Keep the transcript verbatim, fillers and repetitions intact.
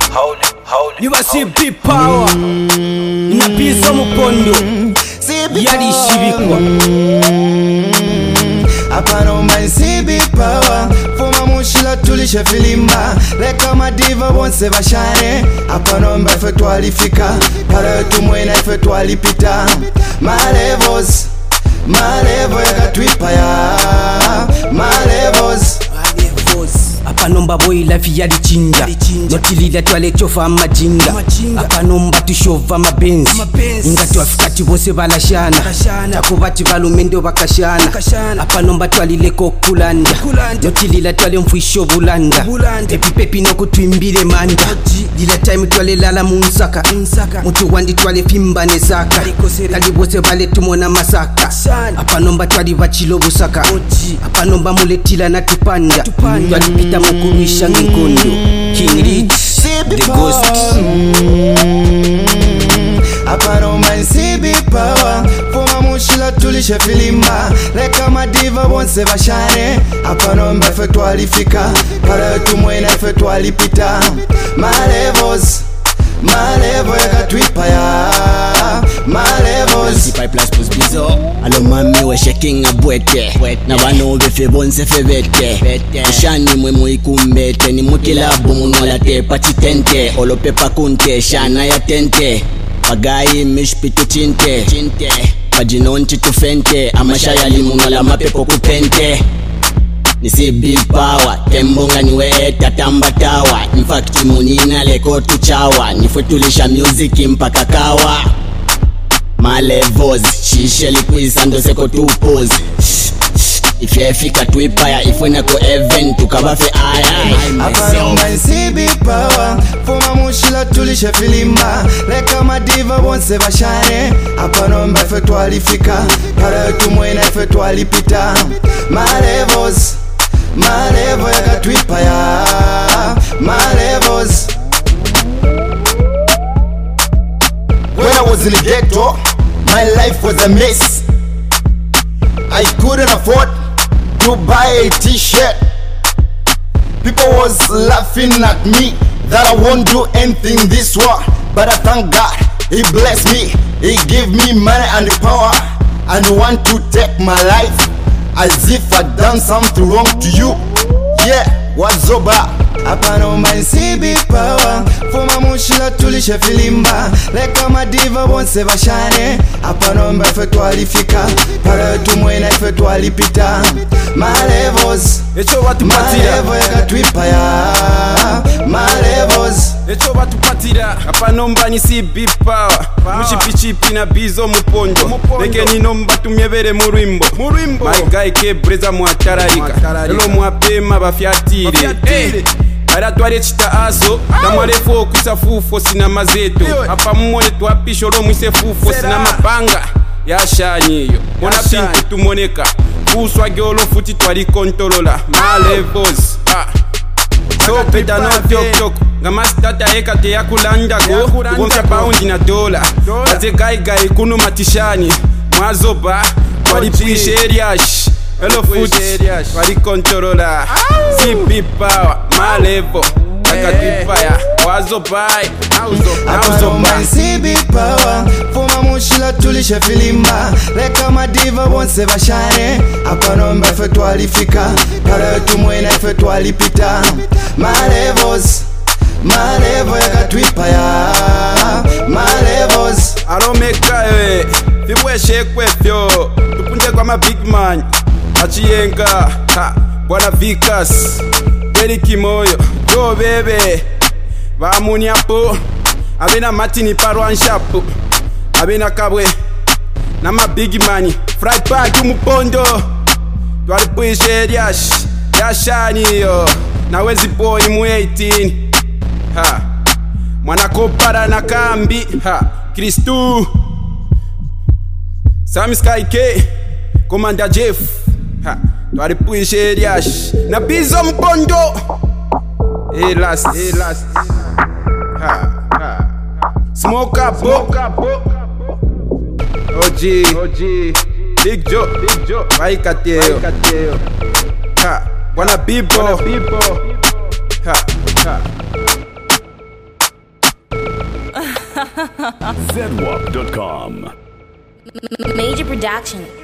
You see big power ina bizo mupondo yali shibikwa apano man see big power fuma mushila tulishe filimba leka madiva bonse bashane apano mba ife twalifika pale tumwena ife twalipita my levels my level yakatwipa ya my levels apanomba boy life yali chinja notilila twale chofa amajinga apanomba tushova mabenzi ingati wafikati bose balashana takubati balumendo bakashana apanomba twalile kokulanda notilila twale mfwisho bulanda pepi pepi nokutwimbile manda lila time twale lala munsaka mutu wandi twale fimba nesaka kali bose bale tumona masaka apanomba twali bachilo busaka apanomba muletila na tupanda twali pita mukurisha ngenkondo King Rich the ghost apano man see big power fuma mushila tulishe filimba leka madiva bonse bashane apano mba ife twalifika pale tumwena ife twalipita my levels my level yakatwipa ya my levels five plus plus bizo alo mami we shaking a bwete na bano befe bonse febete shani mwe muikumbete ni mukilabu munola te pachitente olo pepa kunte shana ya tente pagayi mishpitu chinte pajinonchi tufente amashaya limunola mapepo kupente nisi big power tembonga niwe tatamba tawa in fact munina leko tuchawa nifwetulisha music mpaka kawa my levels shishe likwisa ndo seko tu pose ifefika twipaya ifwena ko event tukabafe aya apano man see big power fuma mushila tulishe filimba leka madiva bonse bashane apano mba ife twalifika pale tumwena ife twalipita my levels my level yakatwipa ya my levels. When I was in the ghetto, my life was a mess. I couldn't afford to buy a t-shirt. People was laughing at me that I won't do anything this war. But I thank God, He blessed me. He gave me money and power, and want to take my life as if I done something wrong to you. Yeah, what's up? Apano man see big power fuma mushila tulishe filimba leka madiva bonse bashane apano mba ife twalifika pale tumwena ife twalipita my levels echo batupatira level yakatwipa ya my levels echo batupatira apanomba ni si big power mushipichipi na bizo mupondo leke ninomba tumyebere murwimbo my guy ke breza muatararika elo muapema bafyatire eh ara tware chita aso tamware fo kwisa fufo sina mazeto apa mmone twapishoro mwise fufo sina mapanga yashanyiyo mona pintu tumoneka fuswa gyolo futi twari kontrola my levels ah so peta no tok tok ngama stata eka te yakulanda go wonka pound na dola aze guy guy kuno matishani mwazoba twari pisheriash hello food twari kontrola si big power my level yakatwipa ya wazobai apano man see big power fuma mushila tulishe filimba leka madiva bonse bashane apano mba ife twalifika pale tumwena ife twalipita my levels my level yakatwipa ya my levels aromeka we fibweshe kwefyo tupunje kwa ma big man achiyenga ha bwana Vikas Deriki moyo yo bebe bamunyapo abena matini parwan shapo abena kabwe na ma big money fry pack umupondo twali puishe yash yashani yo na wezi boy mu eighteen ha mwana kopara na kambi ha Kristu Sam Sky K Commander Jeff ha twali puishe yash na bizo mpondo eh last eh last ha ha smoke up smoke up oji oji big joe big joe waikateo ha bwana bibo ha ha Z W A P dot com. Major Production.